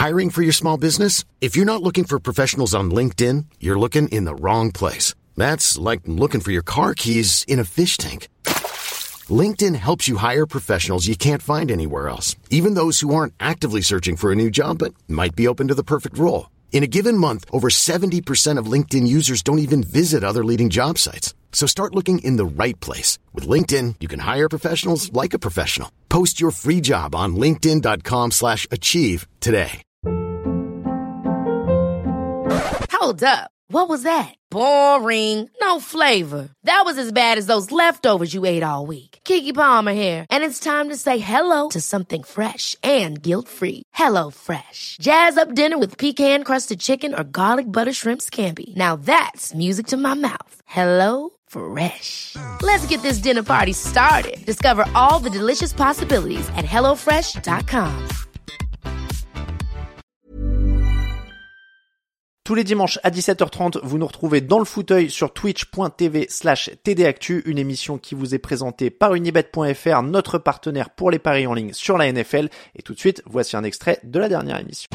Hiring for your small business? If you're not looking for professionals on LinkedIn, you're looking in the wrong place. That's like looking for your car keys in a fish tank. LinkedIn helps you hire professionals you can't find anywhere else, even those who aren't actively searching for a new job but might be open to the perfect role. In a given month, over 70% of LinkedIn users don't even visit other leading job sites. So start looking in the right place. With LinkedIn, you can hire professionals like a professional. Post your free job on linkedin.com/achieve today. Hold up. What was that? Boring. No flavor. That was as bad as those leftovers you ate all week. Keke Palmer here. And it's time to say hello to something fresh and guilt-free. Hello Fresh. Jazz up dinner with pecan-crusted chicken or garlic butter shrimp scampi. Now that's music to my mouth. Hello Fresh. Let's get this dinner party started. Discover all the delicious possibilities at hellofresh.com. Tous les dimanches à 17h30, vous nous retrouvez dans le fauteuil sur twitch.tv/tdactu, une émission qui vous est présentée par unibet.fr, notre partenaire pour les paris en ligne sur la NFL. Et tout de suite, voici un extrait de la dernière émission.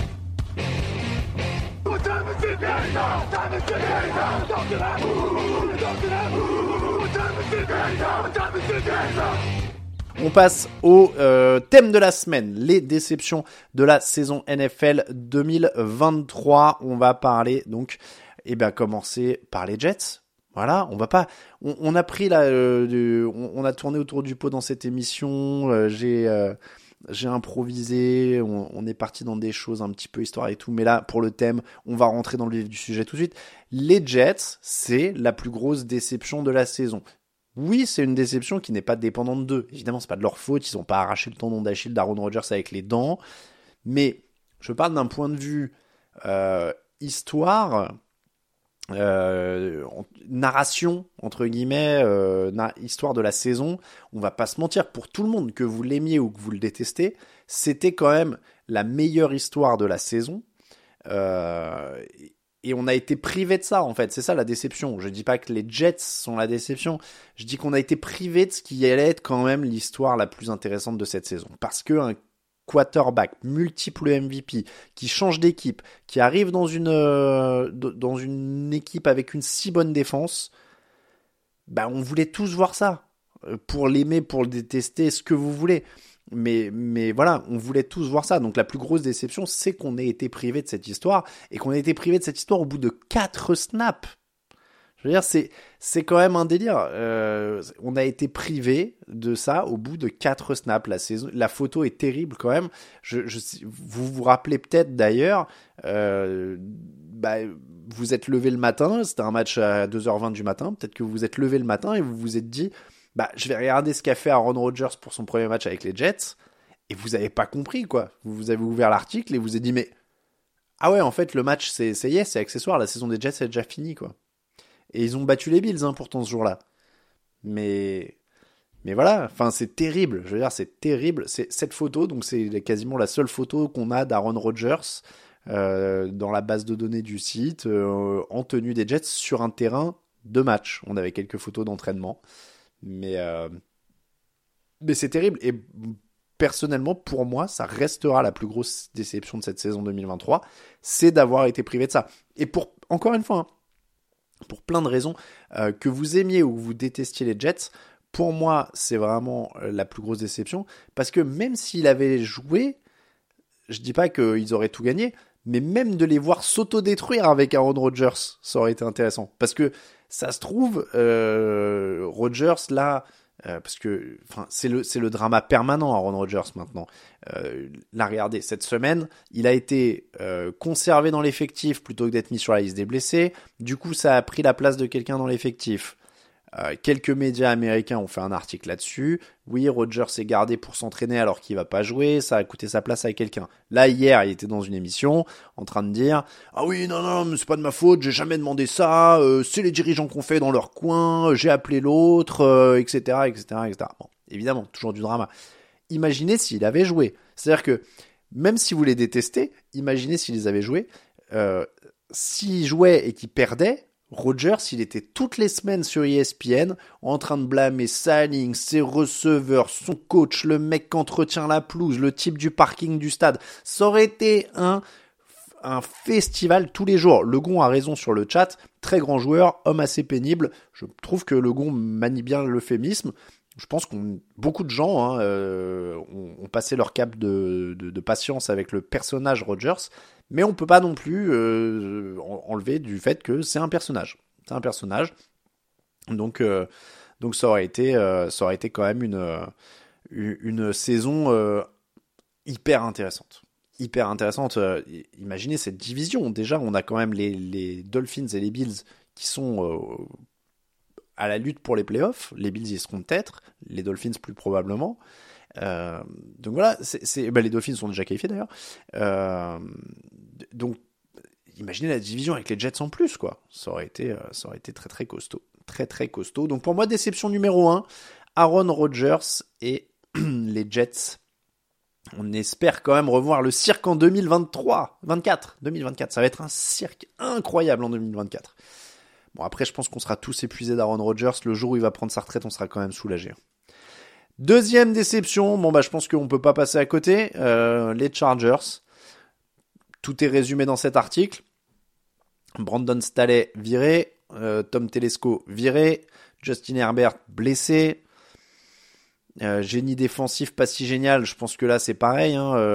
On passe au thème de la semaine, les déceptions de la saison NFL 2023. On va parler donc, commencer par les Jets. Voilà, on va pas, on a pris là, on a tourné autour du pot dans cette émission. J'ai improvisé, on est parti dans des choses un petit peu histoire et tout. Mais là, pour le thème, on va rentrer dans le vif du sujet tout de suite. Les Jets, c'est la plus grosse déception de la saison. Oui, c'est une déception qui n'est pas dépendante d'eux. Évidemment, c'est pas de leur faute, ils n'ont pas arraché le tendon d'Achille d'Aaron Rodgers avec les dents. Mais je parle d'un point de vue histoire, narration, entre guillemets, histoire de la saison. On va pas se mentir, pour tout le monde, que vous l'aimiez ou que vous le détestez, c'était quand même la meilleure histoire de la saison. Et on a été privé de ça, en fait. C'est ça la déception. Je dis pas que les Jets sont la déception. Je dis qu'on a été privé de ce qui allait être quand même l'histoire la plus intéressante de cette saison. Parce que un quarterback, multiple MVP, qui change d'équipe, qui arrive dans une équipe avec une si bonne défense, on voulait tous voir ça. Pour l'aimer, pour le détester, ce que vous voulez. Mais voilà, on voulait tous voir ça. Donc la plus grosse déception, c'est qu'on ait été privé de cette histoire, et qu'on ait été privé de cette histoire au bout de 4 snaps. Je veux dire, c'est quand même un délire. On a été privé de ça au bout de 4 snaps. La photo est terrible quand même. Vous vous rappelez peut-être d'ailleurs, vous êtes levé le matin, c'était un match à 2h20 du matin, peut-être que vous vous êtes levé le matin et vous vous êtes dit... je vais regarder ce qu'a fait Aaron Rodgers pour son premier match avec les Jets, et vous avez pas compris, quoi. Vous avez ouvert l'article et vous avez dit, mais, ah ouais, en fait, le match, c'est accessoire, la saison des Jets est déjà finie, quoi. Et ils ont battu les Bills, pourtant, ce jour-là. Mais voilà, enfin, c'est terrible, je veux dire, c'est terrible. C'est cette photo, donc c'est quasiment la seule photo qu'on a d'Aaron Rodgers, dans la base de données du site, en tenue des Jets, sur un terrain de match. On avait quelques photos d'entraînement. Mais c'est terrible, et personnellement pour moi ça restera la plus grosse déception de cette saison 2023, c'est d'avoir été privé de ça. Et encore une fois, pour plein de raisons, que vous aimiez ou que vous détestiez les Jets, pour moi c'est vraiment la plus grosse déception, parce que même s'il avait joué, je dis pas qu'ils auraient tout gagné, mais même de les voir s'auto-détruire avec Aaron Rodgers, ça aurait été intéressant. Parce que ça se trouve, Rodgers là, parce que c'est le drama permanent Aaron Rodgers maintenant. Là, regardez, cette semaine, il a été conservé dans l'effectif plutôt que d'être mis sur la liste des blessés. Du coup, ça a pris la place de quelqu'un dans l'effectif. Quelques médias américains ont fait un article là-dessus. Oui, Rodgers s'est gardé pour s'entraîner alors qu'il va pas jouer, ça a coûté sa place à quelqu'un. Là, hier, il était dans une émission en train de dire « Ah oui, non, mais c'est pas de ma faute, j'ai jamais demandé ça, c'est les dirigeants qu'on fait dans leur coin, j'ai appelé l'autre, etc., etc., etc. » Bon, évidemment, toujours du drama. Imaginez s'il avait joué. C'est-à-dire que, même si vous les détestez, imaginez s'il les avait joués. S'il jouait et qu'il perdait, Rodgers, il était toutes les semaines sur ESPN en train de blâmer sa ligne, ses receveurs, son coach, le mec qui entretient la pelouse, le type du parking du stade. Ça aurait été un festival tous les jours. Legon a raison sur le chat, très grand joueur, homme assez pénible. Je trouve que Legon manie bien l'euphémisme. Je pense que beaucoup de gens ont passé leur cap de patience avec le personnage Rodgers, mais on peut pas non plus enlever du fait que c'est un personnage. C'est un personnage. Donc ça aurait été quand même une saison hyper intéressante. Hyper intéressante. Imaginez cette division. Déjà, on a quand même les Dolphins et les Bills qui sont à la lutte pour les playoffs. Les Bills y seront peut-être, les Dolphins plus probablement. Donc voilà, les Dolphins sont déjà qualifiés d'ailleurs. Donc imaginez la division avec les Jets en plus, quoi. Ça aurait été très très costaud. Très très costaud. Donc pour moi, déception numéro 1, Aaron Rodgers et les Jets. On espère quand même revoir le cirque en 2024. Ça va être un cirque incroyable en 2024. Bon, après, je pense qu'on sera tous épuisés d'Aaron Rodgers. Le jour où il va prendre sa retraite, on sera quand même soulagés. Deuxième déception, je pense qu'on peut pas passer à côté. Les Chargers. Tout est résumé dans cet article. Brandon Staley viré. Tom Telesco viré. Justin Herbert blessé. Génie défensif pas si génial, je pense que là c'est pareil.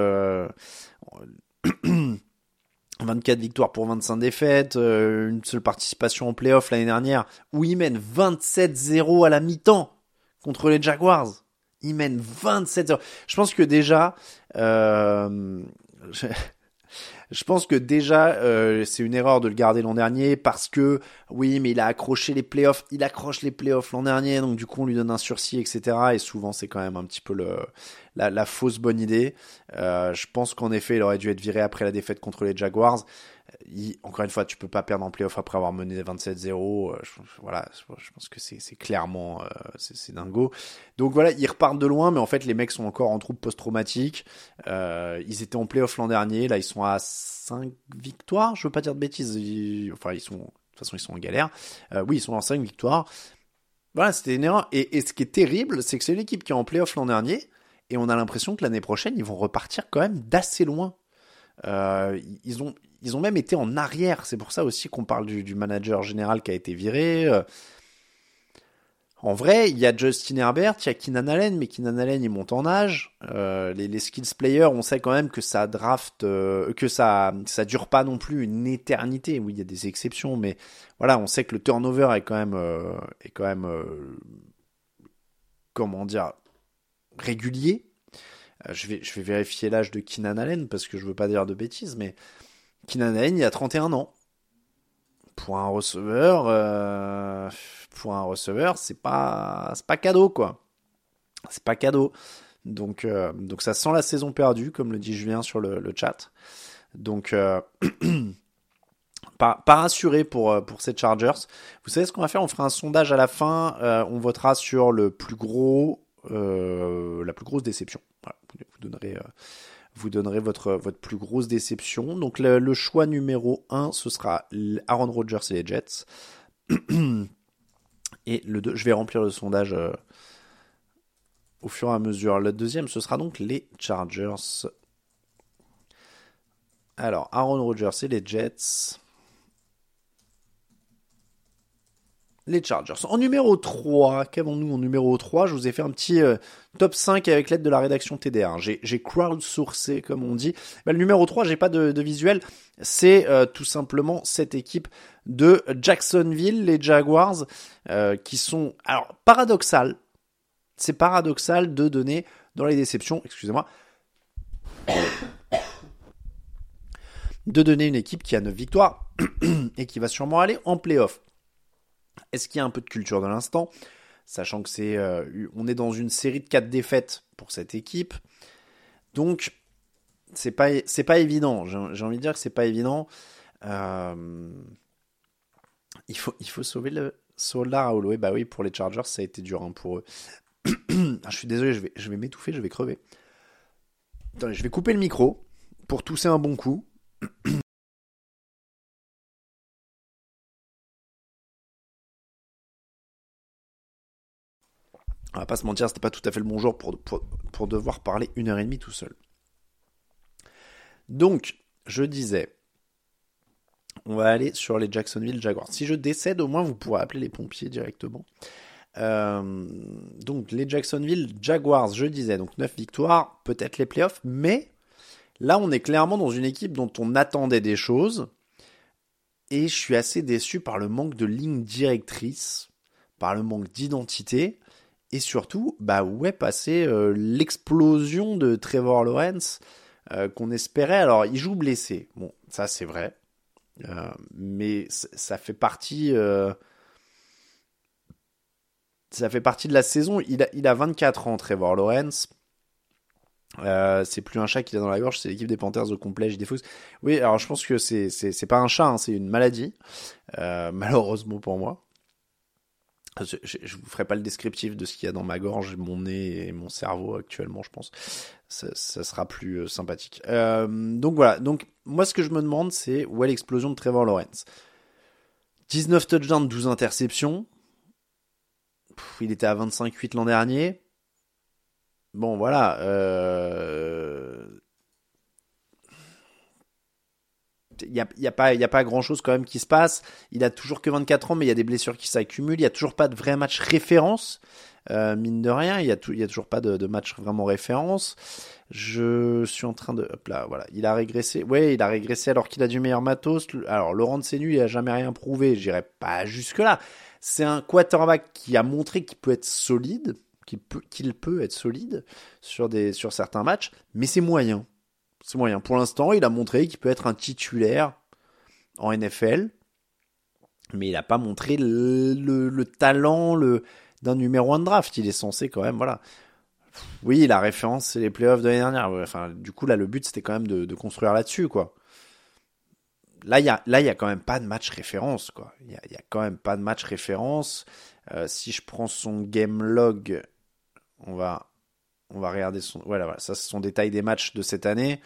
24 victoires pour 25 défaites, une seule participation en playoff l'année dernière, où ils mènent 27-0 à la mi-temps contre les Jaguars. Ils mènent 27-0. Je pense que déjà... Je pense que déjà, c'est une erreur de le garder l'an dernier parce que, oui, mais il a accroché les playoffs. Il accroche les playoffs l'an dernier, donc du coup, on lui donne un sursis, etc. Et souvent, c'est quand même un petit peu la fausse bonne idée. Je pense qu'en effet, il aurait dû être viré après la défaite contre les Jaguars. Encore une fois, tu peux pas perdre en playoff après avoir mené 27-0. Je pense que c'est clairement c'est dingo. Donc voilà, ils repartent de loin, mais en fait, les mecs sont encore en trouble post-traumatique. Ils étaient en playoff l'an dernier, là ils sont à 5 victoires, je veux pas dire de bêtises. De toute façon, ils sont en galère. Oui, ils sont en 5 victoires. Voilà, c'était une erreur. Et ce qui est terrible, c'est que c'est une équipe qui est en playoff l'an dernier, et on a l'impression que l'année prochaine, ils vont repartir quand même d'assez loin. Ils ont même été en arrière. C'est pour ça aussi qu'on parle du manager général qui a été viré. En vrai, il y a Justin Herbert, il y a Keenan Allen, mais Keenan Allen il monte en âge. Les skills players, on sait quand même que ça que ça dure pas non plus une éternité. Oui, il y a des exceptions, mais voilà, on sait que le turnover est quand même comment dire, régulier. Je vais vérifier l'âge de Keenan Allen parce que je veux pas dire de bêtises, mais Keenan Allen, il a 31 ans. Pour un receveur, c'est pas cadeau, quoi. C'est pas cadeau. Donc ça sent la saison perdue, comme le dit Julien sur le chat. Donc pas rassuré pour ces Chargers. Vous savez ce qu'on va faire? On fera un sondage à la fin. On votera sur la plus grosse déception. Voilà, vous donnerez votre plus grosse déception. Donc le choix numéro 1, ce sera Aaron Rodgers et les Jets. Et le 2, je vais remplir le sondage au fur et à mesure. Le deuxième, ce sera donc les Chargers. Alors, Aaron Rodgers et les Jets. Les Chargers. En numéro 3, qu'avons-nous en numéro 3? Je vous ai fait un petit top 5 avec l'aide de la rédaction TDR. J'ai crowdsourcé, comme on dit. Le numéro 3, j'ai pas de visuel. C'est tout simplement cette équipe de Jacksonville, les Jaguars, qui sont... Alors, paradoxal. C'est paradoxal de donner dans les déceptions, excusez-moi, de donner une équipe qui a 9 victoires et qui va sûrement aller en play-off. Est-ce qu'il y a un peu de culture de l'instant, sachant que on est dans une série de 4 défaites pour cette équipe, donc c'est pas évident. J'ai envie de dire que c'est pas évident. Il faut sauver le Solar Holloway. Bah oui, pour les Chargers, ça a été dur pour eux. Je suis désolé, je vais m'étouffer, je vais crever. Attendez, je vais couper le micro pour tousser un bon coup. On va pas se mentir, c'était pas tout à fait le bon jour pour devoir parler 1h30 tout seul. Donc, je disais, on va aller sur les Jacksonville Jaguars. Si je décède, au moins vous pourrez appeler les pompiers directement. Donc, les Jacksonville Jaguars, je disais, donc 9 victoires, peut-être les playoffs, mais là, on est clairement dans une équipe dont on attendait des choses. Et je suis assez déçu par le manque de ligne directrice, par le manque d'identité. Et surtout, où est passée l'explosion de Trevor Lawrence qu'on espérait. Alors, il joue blessé. Bon, ça c'est vrai. Mais ça fait partie... ça fait partie de la saison. Il a 24 ans, Trevor Lawrence. C'est plus un chat qu'il a dans la gorge, c'est l'équipe des Panthers au complet, j'ai des fausses. Oui, alors je pense que c'est pas un chat, hein, c'est une maladie. Malheureusement pour moi. Je vous ferai pas le descriptif de ce qu'il y a dans ma gorge, mon nez et mon cerveau actuellement, je pense. Ça sera plus sympathique. Donc voilà. Donc moi, ce que je me demande, c'est où est l'explosion de Trevor Lawrence. 19 touchdowns, 12 interceptions. Il était à 25-8 l'an dernier. Bon, voilà. Il y a pas grand chose quand même qui se passe. Il a toujours que 24 ans, mais il y a des blessures qui s'accumulent. Il y a toujours pas de vrai match référence, mine de rien. Il y a toujours pas de match vraiment référence. Je suis en train de, hop là, voilà. Il a régressé. Ouais, il a régressé alors qu'il a du meilleur matos. Alors Laurent Senu, il a jamais rien prouvé. J'irai pas jusque là. C'est un quarterback qui a montré qu'il peut être solide, qu'il peut être solide sur certains matchs, mais c'est moyen. C'est moyen. Pour l'instant, il a montré qu'il peut être un titulaire en NFL, mais il n'a pas montré le talent d'un numéro 1 de draft. Il est censé quand même, voilà. Oui, la référence, c'est les playoffs de l'année dernière. Enfin, du coup, là, le but, c'était quand même de construire là-dessus, quoi. Là, il y a quand même pas de match référence, quoi. Il y a quand même pas de match référence. Si je prends son game log, on va regarder son... Voilà, ça c'est son détail des matchs de cette année.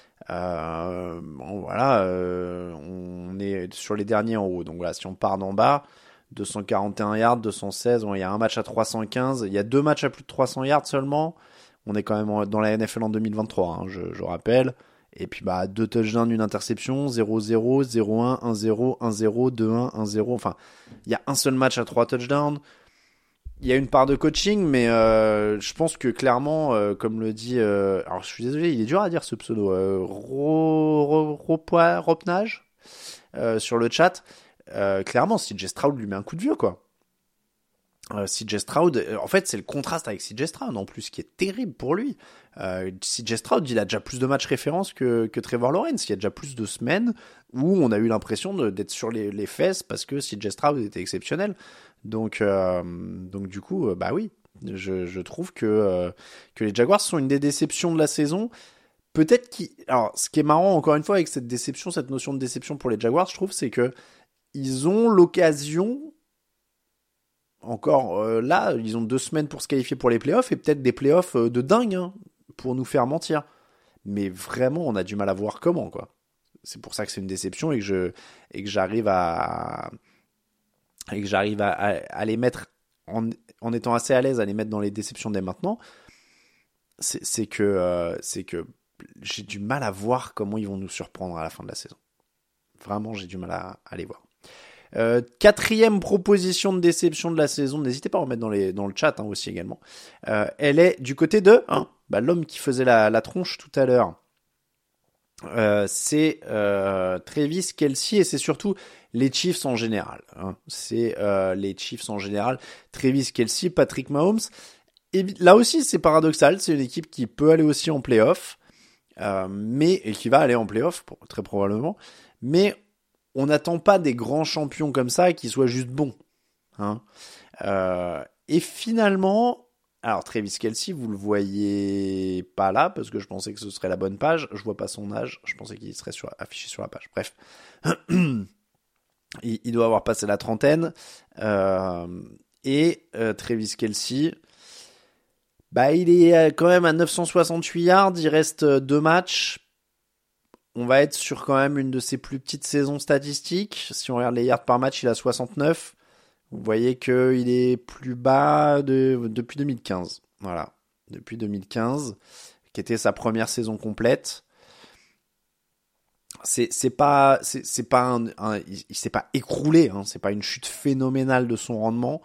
On est sur les derniers en haut. Donc voilà, si on part d'en bas, 241 yards, 216, il y a un match à 315, il y a 2 matchs à plus de 300 yards seulement. On est quand même dans la NFL en 2023, hein, je rappelle. Et puis 2 touchdowns, une interception, 0-0, 0-1, 1-0, 1-0, 2-1, 1-0. Enfin, il y a un seul match à 3 touchdowns. Il y a une part de coaching, mais je pense que clairement, comme le dit... alors, je suis désolé, il est dur à dire ce pseudo. Ropnage sur le chat. Clairement, CJ Stroud lui met un coup de vieux, quoi. CJ Stroud, en fait, c'est le contraste avec CJ Stroud, en plus, qui est terrible pour lui. CJ Stroud, il a déjà plus de matchs références que Trevor Lawrence. Il y a déjà plus de semaines où on a eu l'impression d'être sur les fesses parce que CJ Stroud était exceptionnel. Donc du coup, oui, je trouve que les Jaguars sont une des déceptions de la saison. Peut-être alors, ce qui est marrant, encore une fois, avec cette déception, cette notion de déception pour les Jaguars, je trouve, c'est que ils ont l'occasion... Encore là, ils ont 2 semaines pour se qualifier pour les playoffs et peut-être des playoffs de dingue, hein, pour nous faire mentir. Mais vraiment, on a du mal à voir comment, quoi. C'est pour ça que c'est une déception et que j'arrive à les mettre en étant assez à l'aise à les mettre dans les déceptions dès maintenant. C'est que j'ai du mal à voir comment ils vont nous surprendre à la fin de la saison. Vraiment, j'ai du mal à les voir. 4e proposition de déception de la saison, n'hésitez pas à en mettre dans le chat, hein, aussi également. Elle est du côté de l'homme qui faisait la tronche tout à l'heure. C'est Travis Kelce et c'est surtout les Chiefs en général. Hein. C'est les Chiefs en général. Travis Kelce, Patrick Mahomes. Et là aussi, c'est paradoxal. C'est une équipe qui peut aller aussi en playoff, et qui va aller en playoff très probablement. Mais on n'attend pas des grands champions comme ça qui soient juste bons. Hein. Et finalement, alors Travis Kelce, vous le voyez pas là, parce que je pensais que ce serait la bonne page. Je vois pas son âge, je pensais qu'il serait affiché sur la page. Bref. Il doit avoir passé la trentaine. Et Travis Kelce, il est quand même à 968 yards, il reste 2 matchs. On va être sur quand même une de ses plus petites saisons statistiques. Si on regarde les yards par match, il a 69. vous voyez qu'il est plus bas depuis 2015. Voilà, depuis 2015, qui était sa première saison complète. Il s'est pas écroulé, hein, c'est pas une chute phénoménale de son rendement,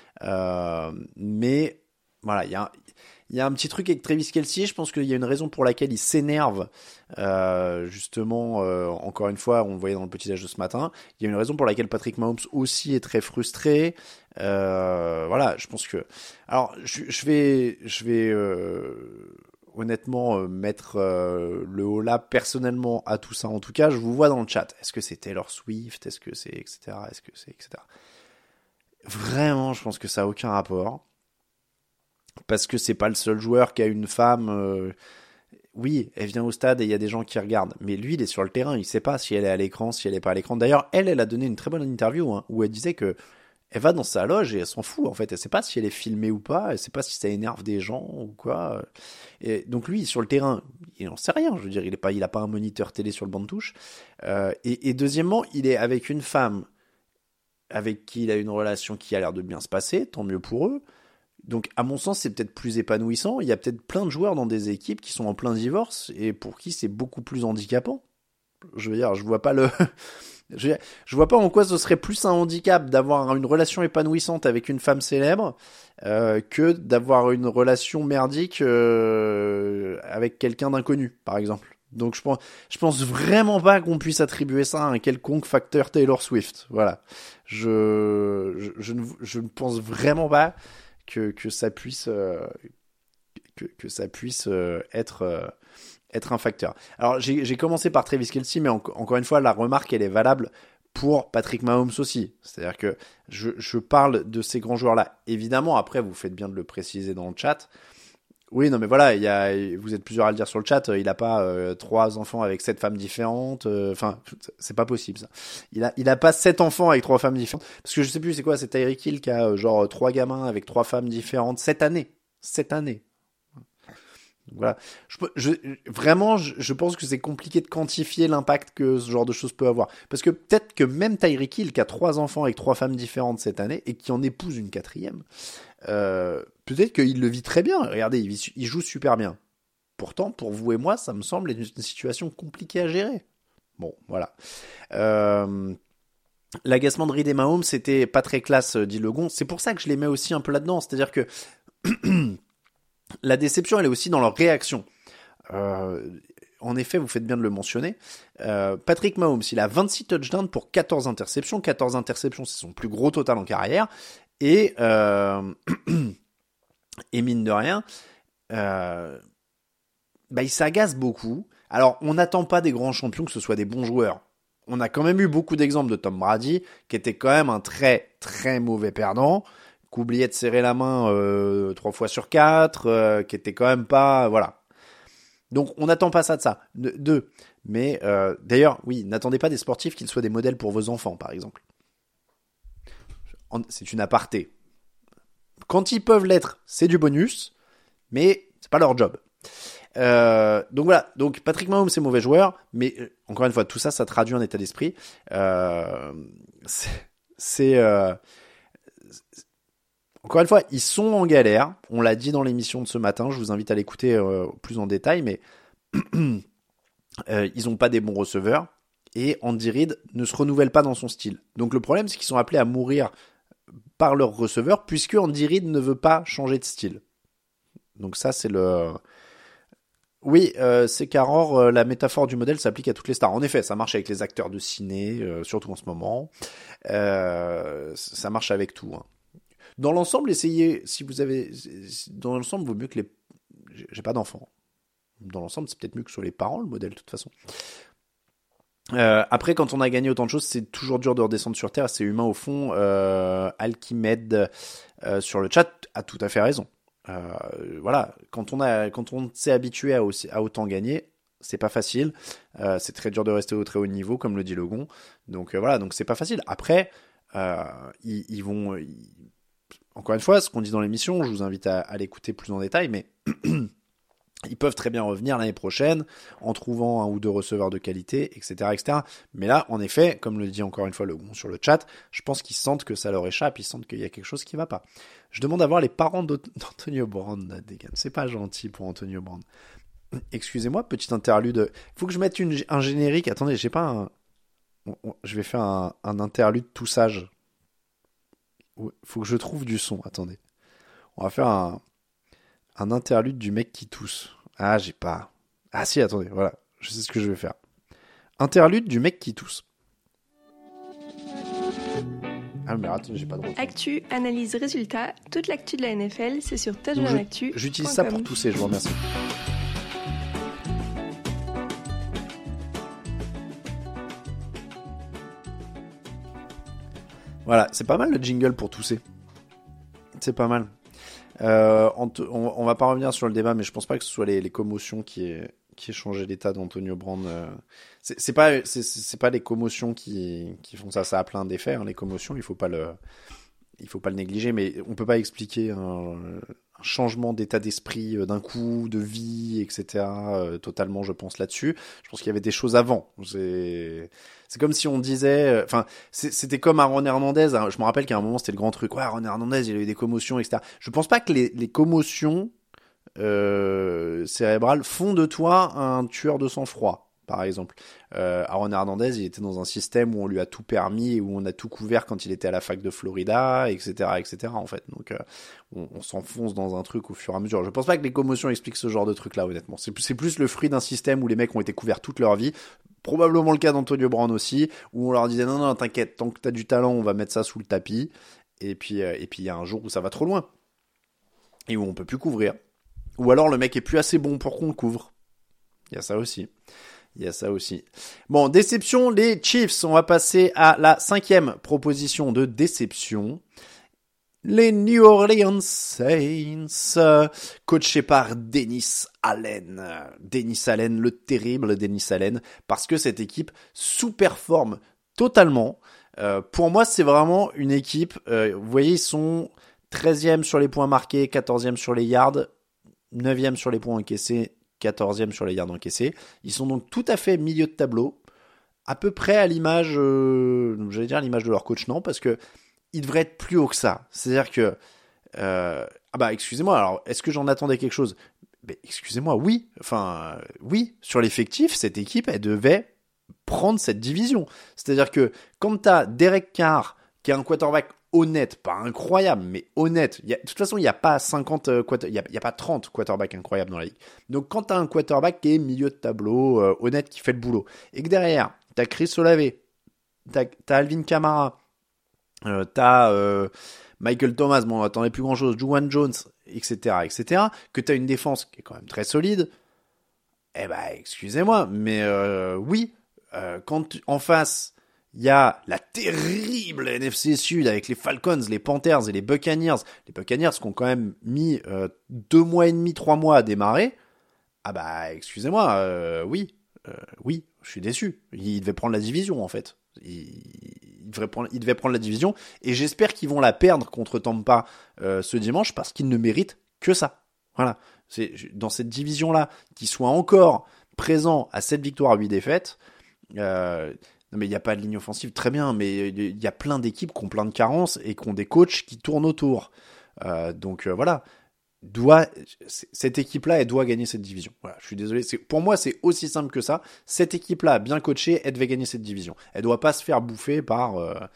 mais voilà, il y a un petit truc avec Travis Kelce. Je pense qu'il y a une raison pour laquelle il s'énerve, justement, encore une fois, on le voyait dans le petit-déj de ce matin. Il y a une raison pour laquelle Patrick Mahomes aussi est très frustré. Voilà, je pense que, alors je vais honnêtement mettre le haut là personnellement à tout ça. En tout cas, je vous vois dans le chat. Est-ce que c'est Taylor Swift? Est-ce que c'est etc. Est-ce que c'est etc. Vraiment, je pense que ça a aucun rapport. Parce que c'est pas le seul joueur qui a une femme. Oui, elle vient au stade et il y a des gens qui regardent. Mais lui, il est sur le terrain. Il sait pas si elle est à l'écran, si elle est pas à l'écran. D'ailleurs, elle a donné une très bonne interview, hein, où elle disait que elle va dans sa loge et elle s'en fout, en fait. Elle sait pas si elle est filmée ou pas. Elle sait pas si ça énerve des gens ou quoi. Et donc lui, sur le terrain, il en sait rien. Je veux dire, il a pas un moniteur télé sur le banc de touche. Et deuxièmement, il est avec une femme avec qui il a une relation qui a l'air de bien se passer. Tant mieux pour eux. Donc, à mon sens, c'est peut-être plus épanouissant. Il y a peut-être plein de joueurs dans des équipes qui sont en plein divorce et pour qui c'est beaucoup plus handicapant. Je veux dire, je vois pas je vois pas en quoi ce serait plus un handicap d'avoir une relation épanouissante avec une femme célèbre que d'avoir une relation merdique avec quelqu'un d'inconnu, par exemple. Donc, je pense vraiment pas qu'on puisse attribuer ça à un quelconque facteur Taylor Swift. Voilà. Je ne pense vraiment pas que ça puisse être un facteur. Alors j'ai commencé par Travis Kelce, mais encore une fois, la remarque elle est valable pour Patrick Mahomes aussi. C'est-à-dire que je parle de ces grands joueurs-là. Évidemment, après vous faites bien de le préciser dans le chat. Oui, non, mais voilà, vous êtes plusieurs à le dire sur le chat. Il a pas 3 enfants avec 7 femmes différentes. Enfin, c'est pas possible ça. Il a pas 7 enfants avec 3 femmes différentes. Parce que je sais plus c'est quoi. C'est Tyreek Hill qui a genre 3 gamins avec 3 femmes différentes cette année. Cette année. Voilà. Vraiment, je pense que c'est compliqué de quantifier l'impact que ce genre de choses peut avoir. Parce que peut-être que même Tyreek Hill qui a 3 enfants avec 3 femmes différentes cette année et qui en épouse une 4e. Peut-être qu'il le vit très bien. Regardez, il joue super bien. Pourtant, pour vous et moi, ça me semble être une situation compliquée à gérer. Bon, voilà. L'agacement de Reed et Mahomes, c'était pas très classe, dit Legon. C'est pour ça que je les mets aussi un peu là-dedans. C'est-à-dire que la déception, elle est aussi dans leur réaction. En effet, vous faites bien de le mentionner. Patrick Mahomes, il a 26 touchdowns pour 14 interceptions. 14 interceptions, c'est son plus gros total en carrière. Et mine de rien, il s'agace beaucoup. Alors, on n'attend pas des grands champions que ce soit des bons joueurs. On a quand même eu beaucoup d'exemples de Tom Brady, qui était quand même un très, très mauvais perdant, qui oubliait de serrer la main 3 fois sur 4, qui était quand même pas... Voilà. Donc, on n'attend pas ça de ça. Mais, d'ailleurs, oui, n'attendez pas des sportifs qu'ils soient des modèles pour vos enfants, par exemple. C'est une aparté. Quand ils peuvent l'être, c'est du bonus, mais c'est pas leur job. Donc voilà. Donc Patrick Mahomes, c'est mauvais joueur, mais encore une fois, tout ça, ça traduit un état d'esprit. Encore une fois, ils sont en galère. On l'a dit dans l'émission de ce matin. Je vous invite à l'écouter plus en détail, mais ils ont pas des bons receveurs et Andy Reid ne se renouvelle pas dans son style. Donc le problème, c'est qu'ils sont appelés à mourir par leur receveur, puisque Andy Reid ne veut pas changer de style. Donc ça, c'est le... Oui, c'est qu'Aurore, la métaphore du modèle s'applique à toutes les stars. En effet, ça marche avec les acteurs de ciné, surtout en ce moment. Ça marche avec tout. Hein. Dans l'ensemble, essayez, si vous avez... Dans l'ensemble, il vaut mieux que les... J'ai pas d'enfants. Dans l'ensemble, c'est peut-être mieux que sur les parents, le modèle, de toute façon. Après, quand on a gagné autant de choses, c'est toujours dur de redescendre sur Terre, c'est humain au fond. Alchimed sur le chat a tout à fait raison. Voilà, quand on s'est habitué à autant gagner, c'est pas facile. C'est très dur de rester au très haut niveau, comme le dit Legon. Donc voilà, donc c'est pas facile. Après, ils vont... Encore une fois, ce qu'on dit dans l'émission, je vous invite à l'écouter plus en détail, mais Ils peuvent très bien revenir l'année prochaine en trouvant un ou deux receveurs de qualité, etc., etc. Mais là, en effet, comme le dit encore une fois le Gon sur le chat, je pense qu'ils sentent que ça leur échappe, ils sentent qu'il y a quelque chose qui va pas. Je demande à voir les parents d'Antonio Brown, Degan. C'est pas gentil pour Antonio Brown. Excusez-moi, petite interlude. Faut que je mette un générique. Attendez, j'ai pas je vais faire un interlude tout sage. Faut que je trouve du son. Attendez. On va faire un interlude du mec qui tousse. Ah, j'ai pas. Ah si, attendez, voilà. Je sais ce que je vais faire. Interlude du mec qui tousse. Ah mais attends, j'ai pas de retour. Actu, analyse, résultat. Toute l'actu de la NFL, c'est sur touchdownactu.com. J'utilise ça pour tousser, je vous remercie. Voilà, c'est pas mal le jingle pour tousser. C'est pas mal. On va pas revenir sur le débat, mais je pense pas que ce soit les commotions qui aient changé l'état d'Antonio Brown. C'est pas les commotions qui font ça. Ça a plein d'effets, hein, les commotions. Il faut pas le négliger, mais on peut pas expliquer un changement d'état d'esprit d'un coup, de vie, etc. Totalement, je pense là-dessus. Je pense qu'il y avait des choses avant. C'est comme si on disait, c'était comme Aaron Hernandez. Hein, je me rappelle qu'à un moment c'était le grand truc. Ouais, Aaron Hernandez, il a eu des commotions, etc. Je pense pas que les commotions cérébrales font de toi un tueur de sang-froid. Par exemple, Aaron Hernandez, il était dans un système où on lui a tout permis et où on a tout couvert quand il était à la fac de Florida, etc., etc. En fait, donc on s'enfonce dans un truc au fur et à mesure. Je pense pas que les commotions expliquent ce genre de truc-là, honnêtement. C'est plus le fruit d'un système où les mecs ont été couverts toute leur vie. Probablement le cas d'Antonio Brown aussi, où on leur disait non, t'inquiète, tant que t'as du talent, on va mettre ça sous le tapis. Et puis il y a un jour où ça va trop loin et où on peut plus couvrir. Ou alors le mec est plus assez bon pour qu'on le couvre. Il y a ça aussi. Bon, déception, les Chiefs. On va passer à la 5e proposition de déception. Les New Orleans Saints, coachés par Dennis Allen. Dennis Allen, le terrible Dennis Allen, parce que cette équipe sous-performe totalement. Pour moi, c'est vraiment une équipe, vous voyez, ils sont 13e sur les points marqués, 14e sur les yards, 9e sur les points encaissés, 14e sur les yards encaissés. Ils sont donc tout à fait milieu de tableau, à peu près à l'image, j'allais dire l'image de leur coach, non, parce que ils devraient être plus haut que ça. C'est-à-dire que, excusez-moi, alors, est-ce que j'en attendais quelque chose ? Mais excusez-moi, oui. Oui, sur l'effectif, cette équipe, elle devait prendre cette division. C'est-à-dire que, quand t'as Derek Carr, qui est un quarterback honnête, pas incroyable, mais honnête. De toute façon, il n'y a pas 50 il y a pas 30 quarterbacks incroyables dans la ligue. Donc, quand tu as un quarterback qui est milieu de tableau, honnête, qui fait le boulot, et que derrière, tu as Chris Olave, tu as Alvin Kamara, tu as Michael Thomas, bon, on attendait plus grand-chose, Juwan Jones, etc., que tu as une défense qui est quand même très solide, excusez-moi, mais oui, quand en face... Il y a la terrible NFC Sud avec les Falcons, les Panthers et les Buccaneers. Les Buccaneers qui ont quand même mis 2 mois et demi, 3 mois à démarrer. Excusez-moi, oui, je suis déçu. Il devait prendre la division en fait. Il devait prendre la division et j'espère qu'ils vont la perdre contre Tampa ce dimanche parce qu'ils ne méritent que ça. Voilà, c'est dans cette division-là qu'ils soient encore présents à 7 victoires, 8 défaites. Non mais il n'y a pas de ligne offensive, très bien, mais il y a plein d'équipes qui ont plein de carences et qui ont des coachs qui tournent autour. Voilà, cette équipe-là, elle doit gagner cette division. Voilà, je suis désolé, pour moi c'est aussi simple que ça. Cette équipe-là, bien coachée, elle devait gagner cette division. Elle doit pas se faire bouffer par...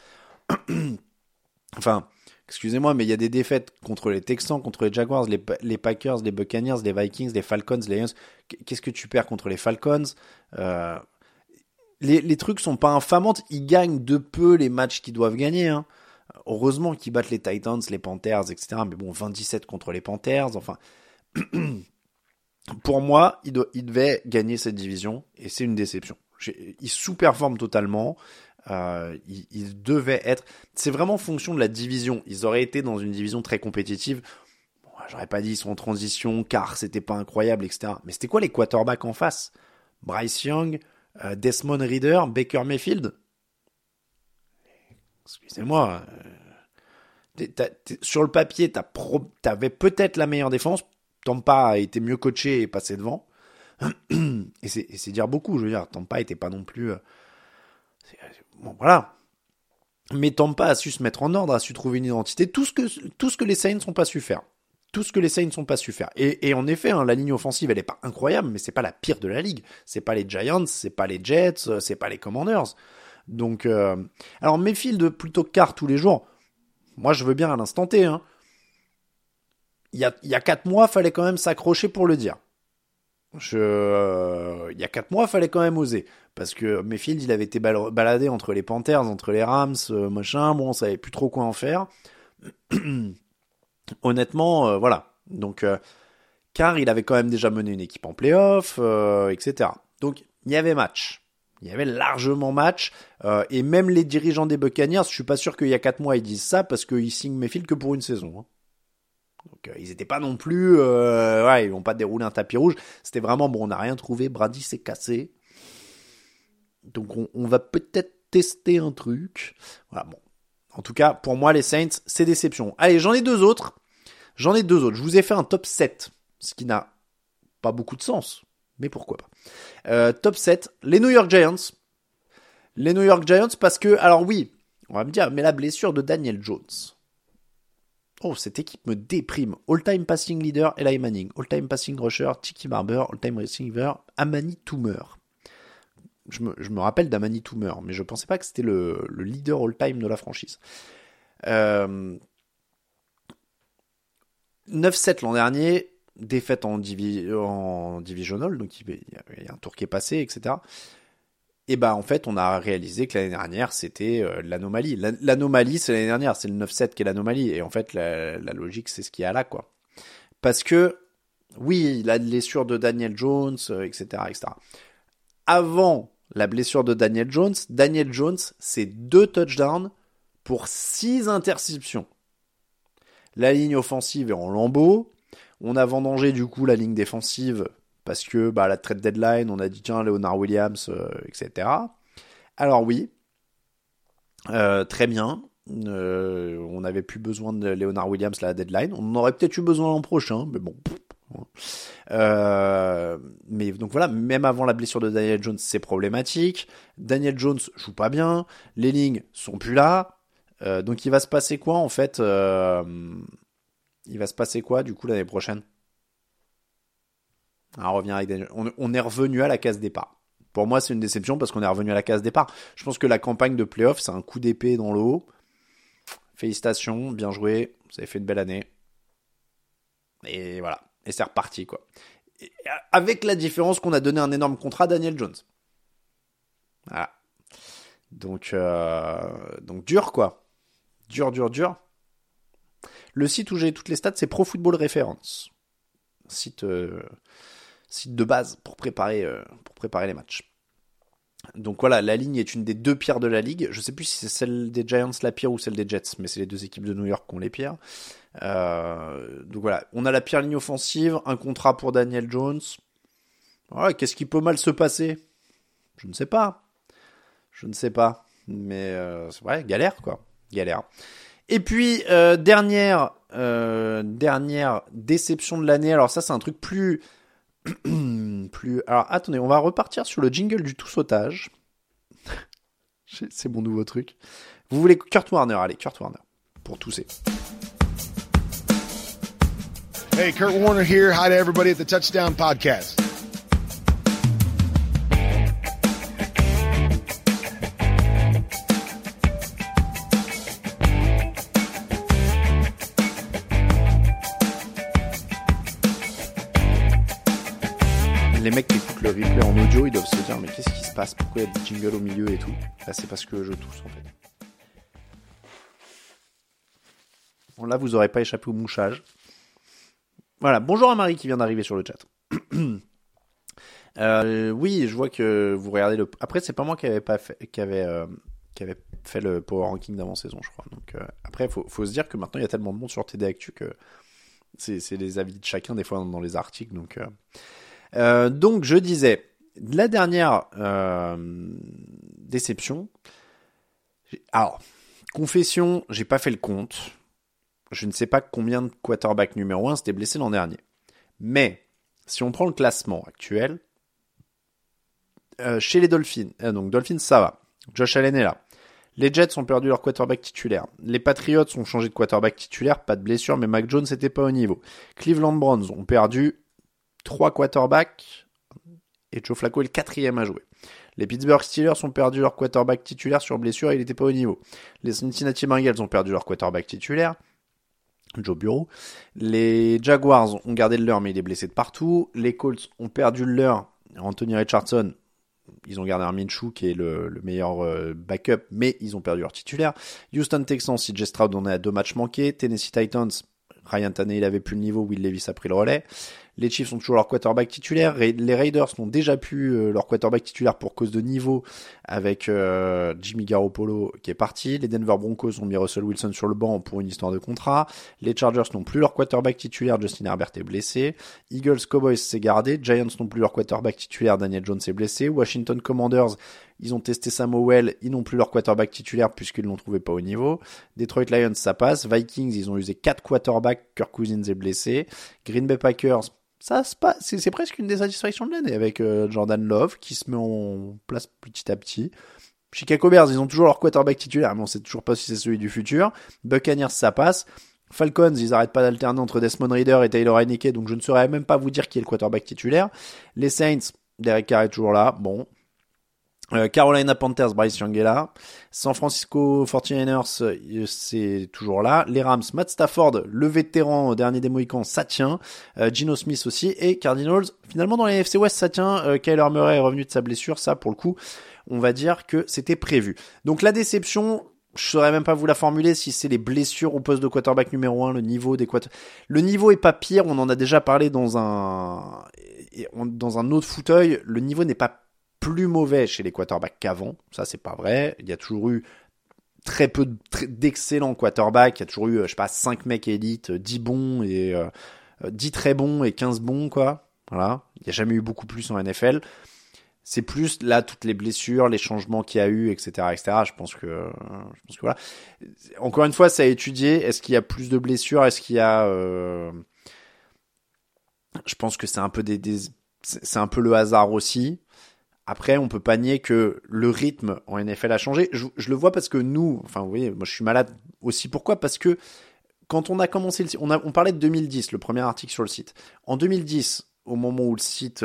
excusez-moi, mais il y a des défaites contre les Texans, contre les Jaguars, les Packers, les Buccaneers, les Vikings, les Falcons, les Lions. Qu'est-ce que tu perds contre les Falcons ? Les trucs sont pas infamantes, ils gagnent de peu les matchs qu'ils doivent gagner. Hein. Heureusement qu'ils battent les Titans, les Panthers, etc. Mais bon, 27 contre les Panthers, enfin... Pour moi, ils devaient gagner cette division, et c'est une déception. Ils sous-performent totalement, ils devaient être... C'est vraiment en fonction de la division. Ils auraient été dans une division très compétitive. Bon, j'aurais pas dit ils sont en transition, car c'était pas incroyable, etc. Mais c'était quoi les quarterbacks en face ? Bryce Young... Desmond Ridder, Baker Mayfield. Excusez-moi. Sur le papier, t'avais peut-être la meilleure défense. Tampa a été mieux coaché et passé devant. Et c'est dire beaucoup, je veux dire, Tampa était pas non plus... bon, voilà. Mais Tampa a su se mettre en ordre, a su trouver une identité, tout ce que les Saints n'ont pas su faire. Tout ce que les Saints n'ont pas su faire. Et en effet, hein, la ligne offensive, elle est pas incroyable, mais c'est pas la pire de la ligue. C'est pas les Giants, c'est pas les Jets, c'est pas les Commanders. Donc, alors Mayfield plutôt que Carr tous les jours, moi je veux bien à l'instant T, hein. Il y a 4 mois, fallait quand même s'accrocher pour le dire. Il y a 4 mois, fallait quand même oser. Parce que Mayfield, il avait été baladé entre les Panthers, entre les Rams, machin. Bon, on savait plus trop quoi en faire. Honnêtement, voilà. Donc, car il avait quand même déjà mené une équipe en playoff, etc. Donc, il y avait match. Il y avait largement match. Et même les dirigeants des Buccaneers, je suis pas sûr qu'il y a 4 mois, ils disent ça parce qu'ils signent Mayfield que pour une saison. Hein. Donc ils étaient pas non plus, ils vont pas dérouler un tapis rouge. C'était vraiment bon, on n'a rien trouvé, Brady s'est cassé. Donc on va peut-être tester un truc. Voilà, bon. En tout cas, pour moi les Saints, c'est déception. Allez, j'en ai deux autres. Je vous ai fait un top 7, ce qui n'a pas beaucoup de sens, mais pourquoi pas. Top 7, les New York Giants. Les New York Giants parce que, alors oui, on va me dire, mais la blessure de Daniel Jones. Oh, cette équipe me déprime. All-time passing leader, Eli Manning. All-time passing rusher, Tiki Barber. All-time receiver, Amani Toomer. Je me rappelle d'Amani Toomer, mais je pensais pas que c'était le leader all-time de la franchise. 9-7 l'an dernier, défaite en divisional, donc il y a un tour qui est passé, etc. Et en fait, on a réalisé que l'année dernière, c'était l'anomalie. L'anomalie, c'est l'année dernière, c'est le 9-7 qui est l'anomalie. Et en fait, la logique, c'est ce qu'il y a là, quoi. Parce que, oui, la blessure de Daniel Jones, etc., etc. Avant la blessure de Daniel Jones, c'est 2 touchdowns pour 6 interceptions. La ligne offensive est en lambeaux. On a vendangé, du coup, la ligne défensive parce que la trade deadline, on a dit tiens, Leonard Williams, etc. Alors oui, très bien. On n'avait plus besoin de Leonard Williams à la deadline. On en aurait peut-être eu besoin l'an prochain, mais bon. Mais donc voilà, même avant la blessure de Daniel Jones, c'est problématique. Daniel Jones joue pas bien. Les lignes sont plus là. Donc il va se passer quoi en fait Il va se passer quoi du coup l'année prochaine? On revient avec Daniel. On est revenu à la case départ. Pour moi, c'est une déception parce qu'on est revenu à la case départ. Je pense que la campagne de playoff, c'est un coup d'épée dans le haut. Félicitations, bien joué. Vous avez fait une belle année. Et voilà. Et c'est reparti, quoi. Et avec la différence qu'on a donné un énorme contrat à Daniel Jones. Voilà. Donc dur, quoi. Dur. Le site où j'ai toutes les stats, c'est Pro Football Reference. Site de base pour préparer les matchs. Donc voilà, la ligne est une des 2 pires de la ligue. Je sais plus si c'est celle des Giants la pire ou celle des Jets, mais c'est les 2 équipes de New York qui ont les pires. Donc voilà, on a la pire ligne offensive, un contrat pour Daniel Jones. Voilà, qu'est-ce qui peut mal se passer? Je ne sais pas. Mais c'est vrai, galère quoi. Galère. Et puis, dernière déception de l'année. Alors ça, c'est un truc plus... Alors, attendez, on va repartir sur le jingle du tout sautage. C'est mon nouveau truc. Vous voulez Kurt Warner? Allez, Kurt Warner. Pour tousser. Hey, Kurt Warner here. Hi to everybody at the Touchdown Podcast. Les mecs qui écoutent le replay en audio, ils doivent se dire mais qu'est-ce qui se passe? Pourquoi il y a des jingles au milieu et tout? Là, c'est parce que je tousse en fait. Bon, là, vous n'aurez pas échappé au mouchage. Voilà, bonjour à Marie qui vient d'arriver sur le chat. Oui, je vois que vous regardez le... Après, c'est pas moi qui avait fait le power ranking d'avant-saison, je crois. Donc, après, faut se dire que maintenant, il y a tellement de monde sur TD Actu que c'est les avis de chacun, des fois, dans les articles. Donc, je disais, la dernière déception... Alors, confession, j'ai pas fait le compte. Je ne sais pas combien de quarterbacks numéro 1 s'étaient blessés l'an dernier. Mais, si on prend le classement actuel, chez les Dolphins, donc Dolphins ça va, Josh Allen est là. Les Jets ont perdu leur quarterback titulaire. Les Patriots ont changé de quarterback titulaire, pas de blessure, mais Mac Jones n'était pas au niveau. Cleveland Browns ont perdu 3 quarterbacks et Joe Flacco est le 4e à jouer. Les Pittsburgh Steelers ont perdu leur quarterback titulaire sur blessure et il n'était pas au niveau. Les Cincinnati Bengals ont perdu leur quarterback titulaire, Joe Burrow. Les Jaguars ont gardé le leur mais il est blessé de partout. Les Colts ont perdu le leur, Anthony Richardson. Ils ont gardé un Minshew qui est le meilleur backup, mais ils ont perdu leur titulaire. Houston Texans, CJ Stroud en est à 2 matchs manqués. Tennessee Titans, Ryan Tannehill avait plus le niveau, Will Levis a pris le relais. Les Chiefs ont toujours leur quarterback titulaire. Les Raiders n'ont déjà plus leur quarterback titulaire pour cause de niveau avec Jimmy Garoppolo qui est parti. Les Denver Broncos ont mis Russell Wilson sur le banc pour une histoire de contrat. Les Chargers n'ont plus leur quarterback titulaire, Justin Herbert est blessé. Eagles Cowboys s'est gardé. Giants n'ont plus leur quarterback titulaire, Daniel Jones est blessé. Washington Commanders, ils ont testé Samuel, ils n'ont plus leur quarterback titulaire puisqu'ils l'ont trouvé pas au niveau. Detroit Lions, ça passe. Vikings, ils ont usé 4 quarterbacks, Kirk Cousins est blessé. Green Bay Packers, ça se passe, c'est presque une des satisfactions de l'année avec Jordan Love qui se met en place petit à petit. Chicago Bears, ils ont toujours leur quarterback titulaire, mais on sait toujours pas si c'est celui du futur. Buccaneers, ça passe. Falcons, ils arrêtent pas d'alterner entre Desmond Ridder et Taylor Heinicke, donc je ne saurais même pas vous dire qui est le quarterback titulaire. Les Saints, Derek Carr est toujours là, bon. Carolina Panthers, Bryce Young est là. San Francisco 49ers, c'est toujours là. Les Rams, Matt Stafford, le vétéran dernier des Mohicans, ça tient. Geno Smith aussi. Et Cardinals, finalement dans les NFC West, ça tient. Kyler Murray est revenu de sa blessure. Ça, pour le coup, on va dire que c'était prévu. Donc la déception, je saurais même pas vous la formuler si c'est les blessures au poste de quarterback numéro 1, le niveau des quarterbacks. Le niveau est pas pire, on en a déjà parlé dans un autre fauteuil. Le niveau n'est pas plus mauvais chez les quarterbacks qu'avant, ça c'est pas vrai, il y a toujours eu très peu d'excellents quarterbacks, il y a toujours eu, 5 mecs élites, 10 bons et 10 très bons et 15 bons, quoi, voilà, il n'y a jamais eu beaucoup plus en NFL, c'est plus là toutes les blessures, les changements qu'il y a eu, etc., je pense que voilà, encore une fois, ça a étudié, est-ce qu'il y a plus de blessures, est-ce qu'il y a, je pense que c'est un peu c'est un peu le hasard aussi. Après, on peut pas nier que le rythme en NFL a changé. Je le vois parce que nous, enfin, vous voyez, moi je suis malade aussi. Pourquoi ? Parce que quand on a commencé le site, on parlait de 2010, le premier article sur le site. En 2010, au moment où le site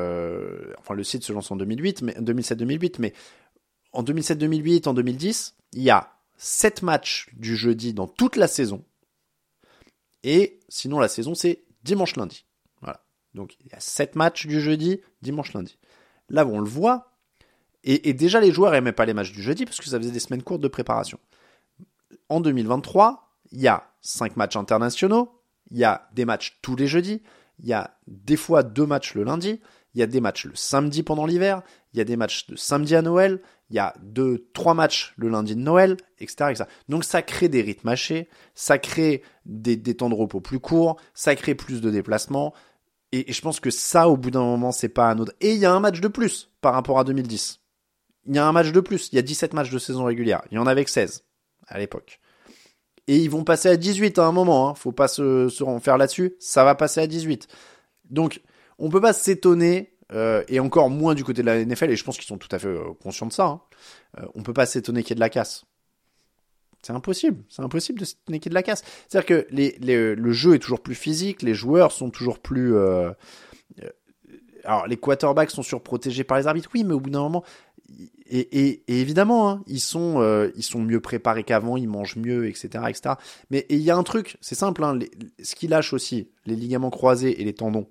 se lance en 2007-2008, mais en 2007-2008, en 2010, il y a 7 matchs du jeudi dans toute la saison. Et sinon, la saison, c'est dimanche-lundi. Voilà. Donc, il y a 7 matchs du jeudi, dimanche-lundi. Là, on le voit, et déjà les joueurs aimaient pas les matchs du jeudi parce que ça faisait des semaines courtes de préparation. En 2023, il y a 5 matchs internationaux, il y a des matchs tous les jeudis, il y a des fois 2 matchs le lundi, il y a des matchs le samedi pendant l'hiver, il y a des matchs de samedi à Noël, il y a 2-3 matchs le lundi de Noël, etc., etc. Donc ça crée des rythmes hachés, ça crée des temps de repos plus courts, ça crée plus de déplacements. Et je pense que ça, au bout d'un moment, c'est pas anodin. Et il y a un match de plus par rapport à 2010. Il y a un match de plus. Il y a 17 matchs de saison régulière. Il y en avait que 16 à l'époque. Et ils vont passer à 18 à un moment. Faut pas se renfermer là-dessus. Ça va passer à 18. Donc, on peut pas s'étonner, et encore moins du côté de la NFL, et je pense qu'ils sont tout à fait conscients de ça. On peut pas s'étonner qu'il y ait de la casse. C'est impossible de s'étonner qu'il y ait de la casse. C'est-à-dire que le jeu est toujours plus physique, les joueurs sont toujours plus... alors, les quarterbacks sont surprotégés par les arbitres, oui, mais au bout d'un moment... Et évidemment, hein, ils sont mieux préparés qu'avant, ils mangent mieux, etc., etc. Mais il y a un truc, c'est simple, hein, ce qui lâche aussi, les ligaments croisés et les tendons.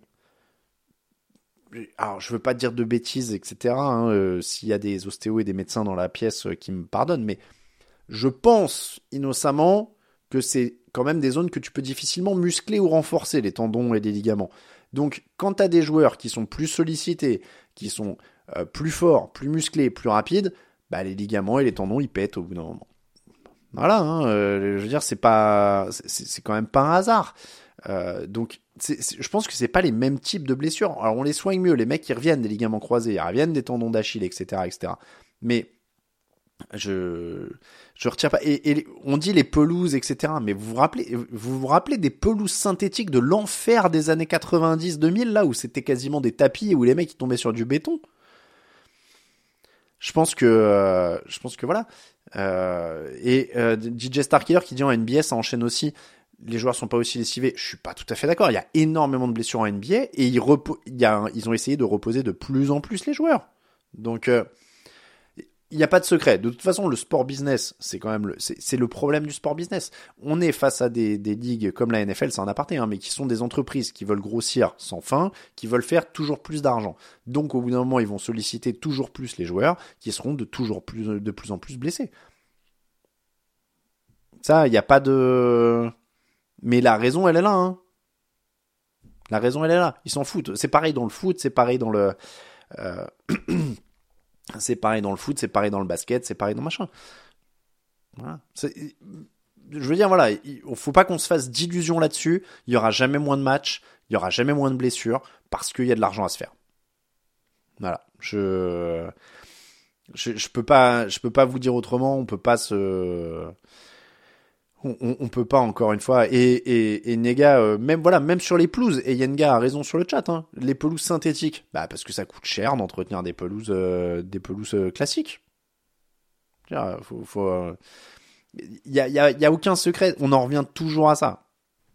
Alors, je veux pas dire de bêtises, etc., hein, s'il y a des ostéos et des médecins dans la pièce qui me pardonnent, mais... Je pense innocemment que c'est quand même des zones que tu peux difficilement muscler ou renforcer, les tendons et les ligaments. Donc, quand tu as des joueurs qui sont plus sollicités, qui sont plus forts, plus musclés, plus rapides, bah, les ligaments et les tendons, ils pètent au bout d'un moment. Voilà, hein, je veux dire, c'est quand même pas un hasard. Donc, je pense que c'est pas les mêmes types de blessures. Alors, on les soigne mieux. Les mecs, ils reviennent des ligaments croisés, ils reviennent des tendons d'Achille, etc., etc. Mais Je retire pas. Et on dit les pelouses, etc. Mais vous vous rappelez des pelouses synthétiques de l'enfer des années 90-2000, là, où c'était quasiment des tapis et où les mecs ils tombaient sur du béton? Je pense que voilà. DJ Starkiller qui dit en NBA, ça enchaîne aussi. Les joueurs sont pas aussi lessivés. Je suis pas tout à fait d'accord. Il y a énormément de blessures en NBA et ils ont essayé de reposer de plus en plus les joueurs. Donc, il n'y a pas de secret. De toute façon, le sport business, c'est quand même c'est le problème du sport business. On est face à des ligues comme la NFL, c'est un aparté, hein, mais qui sont des entreprises qui veulent grossir sans fin, qui veulent faire toujours plus d'argent. Donc, au bout d'un moment, ils vont solliciter toujours plus les joueurs, qui seront de plus en plus blessés. Ça, il n'y a pas de... Mais la raison, elle est là, hein. La raison, elle est là. Ils s'en foutent. C'est pareil dans le foot, c'est pareil dans le... C'est pareil dans le foot, c'est pareil dans le basket, c'est pareil dans machin. Voilà. Je veux dire, voilà, il faut pas qu'on se fasse d'illusions là-dessus. Il y aura jamais moins de matchs, il y aura jamais moins de blessures, parce qu'il y a de l'argent à se faire. Voilà. Je peux pas vous dire autrement. On peut pas on peut pas, encore une fois, et Nega, même sur les pelouses, et Yenga a raison sur le chat, hein, les pelouses synthétiques, parce que ça coûte cher d'entretenir des pelouses classiques. Il y a aucun secret, on en revient toujours à ça.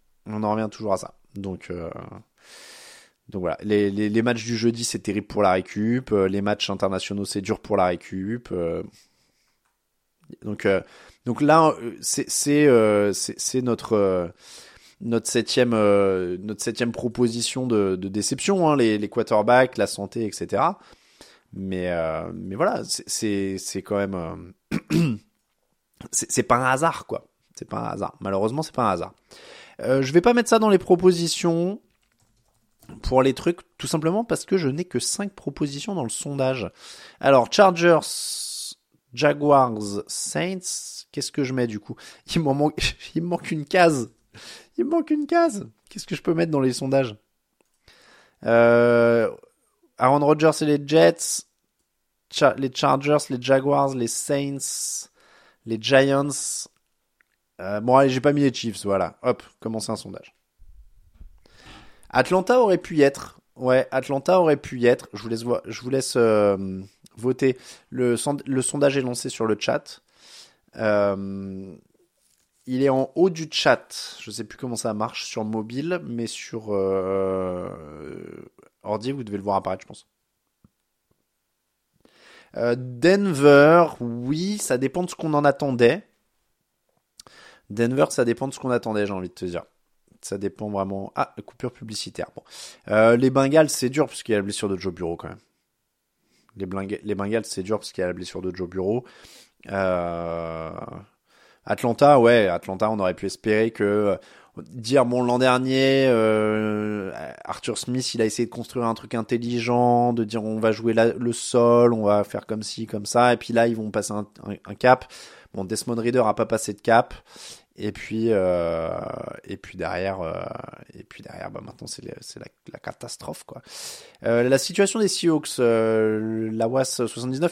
Donc voilà, les matchs du jeudi, c'est terrible pour la récup, les matchs internationaux, c'est dur pour la récup, donc là, c'est notre septième proposition de déception, hein, les quarterbacks, la santé, etc. Mais voilà, c'est quand même c'est pas un hasard, quoi. C'est pas un hasard. Malheureusement, c'est pas un hasard. Je vais pas mettre ça dans les propositions pour les trucs, tout simplement parce que je n'ai que 5 propositions dans le sondage. Alors, Chargers, Jaguars, Saints. Qu'est-ce que je mets du coup? Il me manque une case. Qu'est-ce que je peux mettre dans les sondages? Aaron Rodgers et les Jets, les Chargers, les Jaguars, les Saints, les Giants. Bon, allez, j'ai pas mis les Chiefs, voilà. Hop, commencer un sondage. Atlanta aurait pu y être. Ouais, Atlanta aurait pu y être. Je vous laisse voter. Le sondage est lancé sur le chat. Il est en haut du chat. Je sais plus comment ça marche sur mobile, mais sur ordi, vous devez le voir apparaître, je pense. Denver, oui, ça dépend de ce qu'on en attendait. Denver, ça dépend de ce qu'on attendait, j'ai envie de te dire. Ça dépend vraiment. Ah, coupure publicitaire. Bon. Les Bengals, c'est dur parce qu'il y a la blessure de Joe Burrow quand même. Les Bengals, c'est dur parce qu'il y a la blessure de Joe Burrow. Atlanta, on aurait pu espérer que dire l'an dernier, Arthur Smith, il a essayé de construire un truc intelligent, de dire on va jouer le sol, on va faire comme ci, comme ça, et puis là ils vont passer un cap. Bon, Desmond Ridder a pas passé de cap. Et puis derrière, maintenant c'est la catastrophe, quoi. La situation des Seahawks, la WAS 79,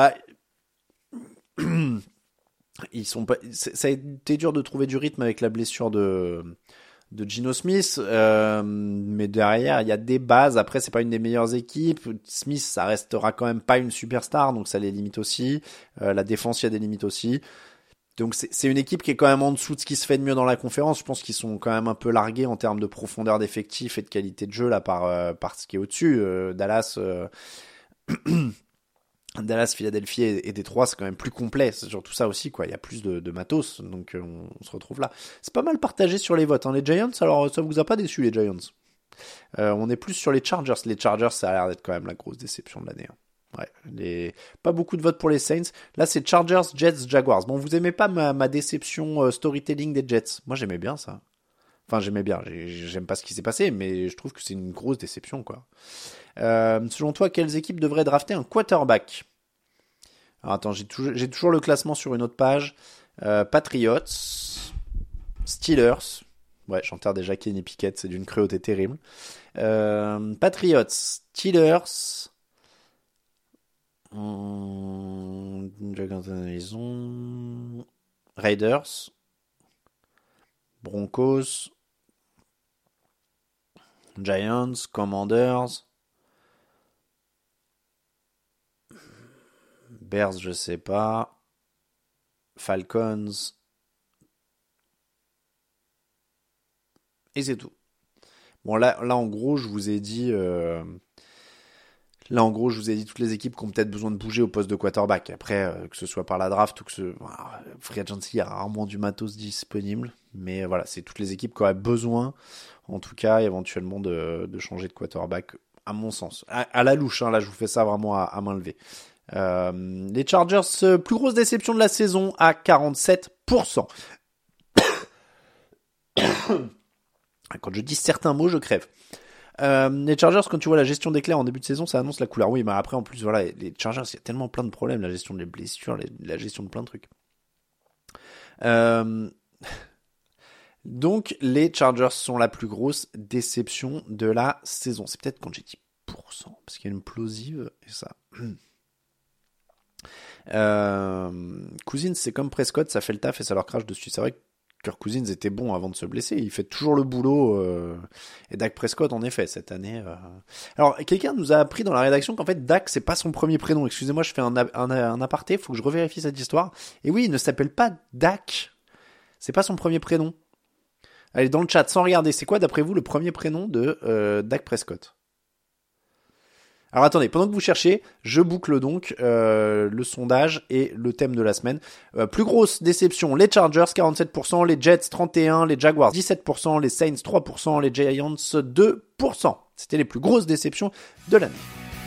ils sont pas. Ça a été dur de trouver du rythme avec la blessure de Geno Smith, mais derrière il y a des bases. Après, c'est pas une des meilleures équipes. Smith, ça restera quand même pas une superstar, donc ça les limite aussi. La défense, il y a des limites aussi. Donc c'est une équipe qui est quand même en dessous de ce qui se fait de mieux dans la conférence. Je pense qu'ils sont quand même un peu largués en termes de profondeur d'effectif et de qualité de jeu là par ce qui est au-dessus. Dallas, Philadelphie et Détroit, c'est quand même plus complet. C'est surtout ça aussi, quoi. Il y a plus de matos, donc on se retrouve là. C'est pas mal partagé sur les votes, hein. Les Giants, alors ça vous a pas déçu, les Giants? On est plus sur les Chargers. Les Chargers, ça a l'air d'être quand même la grosse déception de l'année, hein. Ouais, pas beaucoup de votes pour les Saints. Là, c'est Chargers, Jets, Jaguars. Bon, vous aimez pas ma déception storytelling des Jets? Moi, j'aimais bien ça. Enfin, j'aimais bien. J'aime pas ce qui s'est passé, mais je trouve que c'est une grosse déception, quoi. Selon toi, quelles équipes devraient drafter un quarterback? Alors, attends, j'ai toujours le classement sur une autre page. Patriots, Steelers. Ouais, j'enterre déjà Kenny Pickett, c'est d'une cruauté terrible. Patriots, Steelers. Raiders, Broncos, Giants, Commanders, Bears, je sais pas, Falcons, et c'est tout. Bon, là en gros, je vous ai dit toutes les équipes qui ont peut-être besoin de bouger au poste de quarterback. Après, que ce soit par la draft ou que free agency, il y a rarement du matos disponible. Mais voilà, c'est toutes les équipes qui auraient besoin, en tout cas, éventuellement, de changer de quarterback, à mon sens. À la louche, hein, là, je vous fais ça vraiment à main levée. Les Chargers, plus grosse déception de la saison à 47%. Quand je dis certains mots, je crève. Les Chargers, quand tu vois la gestion des clés en début de saison, ça annonce la couleur. Oui, mais après, en plus, voilà, les Chargers, il y a tellement plein de problèmes, la gestion des blessures, la gestion de plein de trucs. Donc, les Chargers sont la plus grosse déception de la saison. C'est peut-être quand j'ai dit pourcent, parce qu'il y a une plosive, et ça. Cousins, c'est comme Prescott, ça fait le taf et ça leur crache dessus. C'est vrai que Kirk Cousins était bon avant de se blesser, il fait toujours le boulot, et Dak Prescott en effet cette année. Alors quelqu'un nous a appris dans la rédaction qu'en fait Dak c'est pas son premier prénom. Excusez-moi, je fais un aparté, faut que je revérifie cette histoire. Et oui, il ne s'appelle pas Dak, c'est pas son premier prénom. Allez dans le chat sans regarder, c'est quoi d'après vous le premier prénom de Dak Prescott? Alors attendez, pendant que vous cherchez, je boucle donc le sondage et le thème de la semaine. Plus grosse déception, les Chargers 47%, les Jets 31%, les Jaguars 17%, les Saints 3%, les Giants 2%. C'était les plus grosses déceptions de l'année.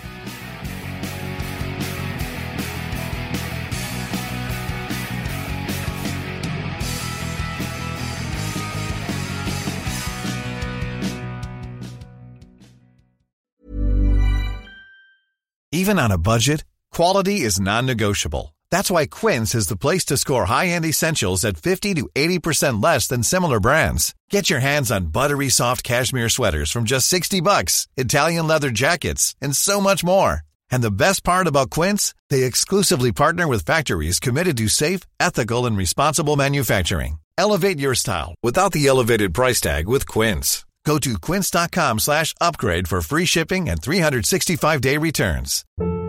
Even on a budget, quality is non-negotiable. That's why Quince is the place to score high-end essentials at 50 to 80% less than similar brands. Get your hands on buttery soft cashmere sweaters from just $60, Italian leather jackets, and so much more. And the best part about Quince, they exclusively partner with factories committed to safe, ethical, and responsible manufacturing. Elevate your style without the elevated price tag with Quince. Go to quince.com/upgrade for free shipping and 365-day returns.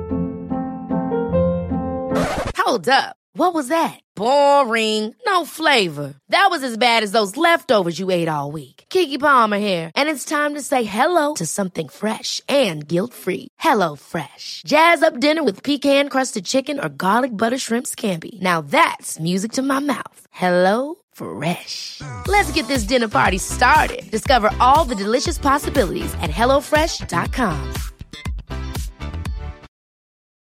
Hold up. What was that? Boring. No flavor. That was as bad as those leftovers you ate all week. Keke Palmer here, and it's time to say hello to something fresh and guilt-free. Hello Fresh. Jazz up dinner with pecan-crusted chicken or garlic butter shrimp scampi. Now that's music to my mouth. Hello Fresh. Let's get this dinner party started. Discover all the delicious possibilities at HelloFresh.com.